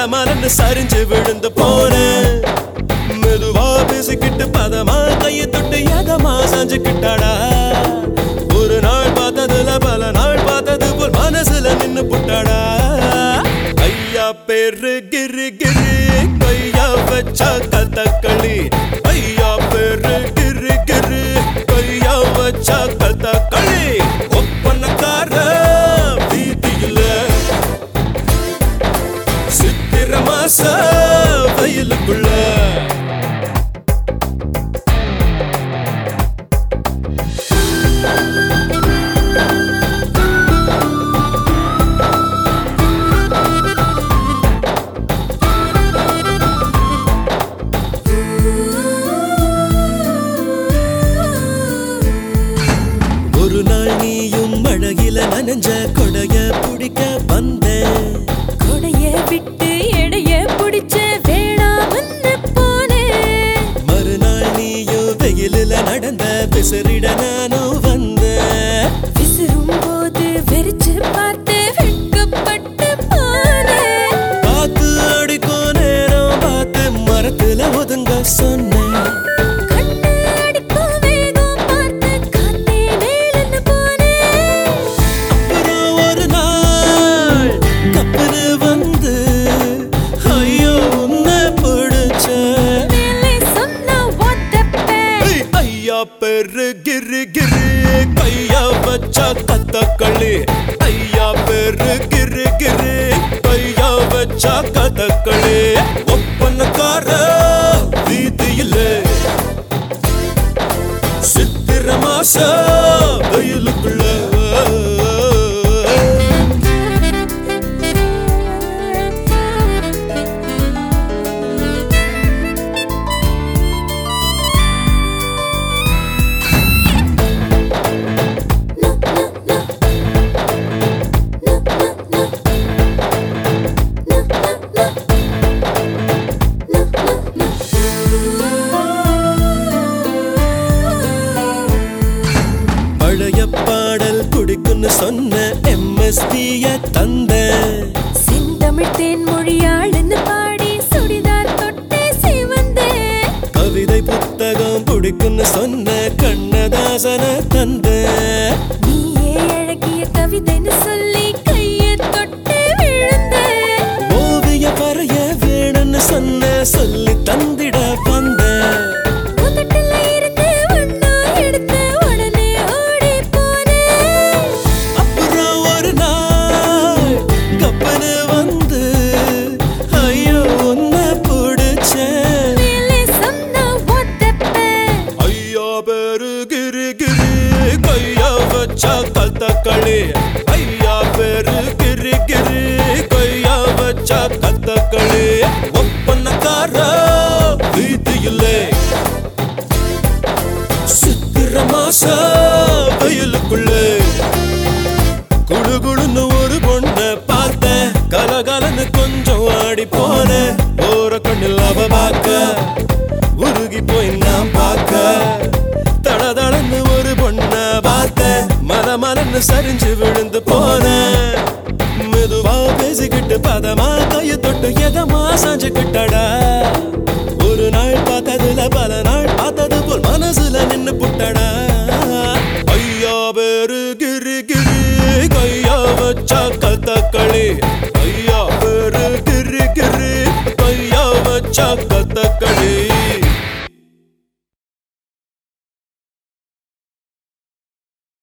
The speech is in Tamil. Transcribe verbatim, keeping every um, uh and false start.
மலன்னு சரிஞ்சு விழுந்து போனேன். மெதுவா பேசிக்கிட்டு பதமா கையை தொட்டு எதமா சாஞ்சுக்கிட்டாடா. ஒரு நாள் பார்த்ததுல பல நாள் பார்த்தது போல் மனசுல நின்னு புட்டாடா. ஐயா பேரு கிரு கிரு கையா வச்சா கதகளி. ஐயா பேரு கிரு கிரு கையா வச்சா கதகளி. ஒப்பனக்கார வீதியில சித்திர மாச வயலுக்குள்ள ஒரு நாள் நீயும் மழையில நனைஞ்ச கொடைய பிடிக்க வந்தேன். கொடைய விட்டு எடைய பிடிச்ச வேணாமன்னு போனேன். மறுநாள் நீயும் வெயிலில நடந்த பிசறிட நானும் வந்தேன். விசிறும் போது வெறிச்சு பார்த்து வெட்கப்பட்டு போனேன். காத்து அடிக்கும் நேரம் பார்த்து மரத்துல ஒதுங்க சொன்னேன். பேரு கிரு கிரு கையா வச்சா கதகளி. ஐயா பேரு கிரு கிரு கையா வச்சா கதகளி. ஒப்பனக்கார வீதியில சித்திர மாச வயலுக்குள்ள பழைய பாடல் குடிக்குன்னு சொன்ன எம்எஸ்டிய தந்த. செந்தமிழ் தேன் மொழியாளுன்னு பாடி சுடிதார் தொட்டே சிவந்த. கவிதை புத்தகம் குடிக்குன்னு சொன்ன கண்ணதாசன தந்த. நீயே அழகிய கவிதைன்னு சொல்லி கையை தொட்டு விழுந்த. ஓவிய வரைய வேணும்னு சொன்ன சொல்லி தந்திட வந்த. கதகளி. ஐயா பேரு கிரு கிரு கையா வச்சா கதகளி. ஒப்பனக்கார வீதியில சித்திர மாச வயலுக்குள்ள குடுகுடுன்னு ஒரு பொண்ண பார்த்த. கலகலன்னு கொஞ்சம் ஆடி போன. ஓர கண்ணில் அவ பார்க்க உருகி போய் நான் பார்க்க. தடதடன்னு ஒரு பொண்ண பார்த்த. மல மலன்னு சரிஞ்சு விழுந்து போன. மெதுவா பேசிக்கிட்டு பதமா கையை தொட்டு எதமா சாஞ்சுக்கிட்டடா. ஒரு நாள் பார்த்ததுல பல நாள் பார்த்தது போல் மனசுல நின்னு புட்டடா. ஐயா பேரு கிரு கிரு கையா வச்சா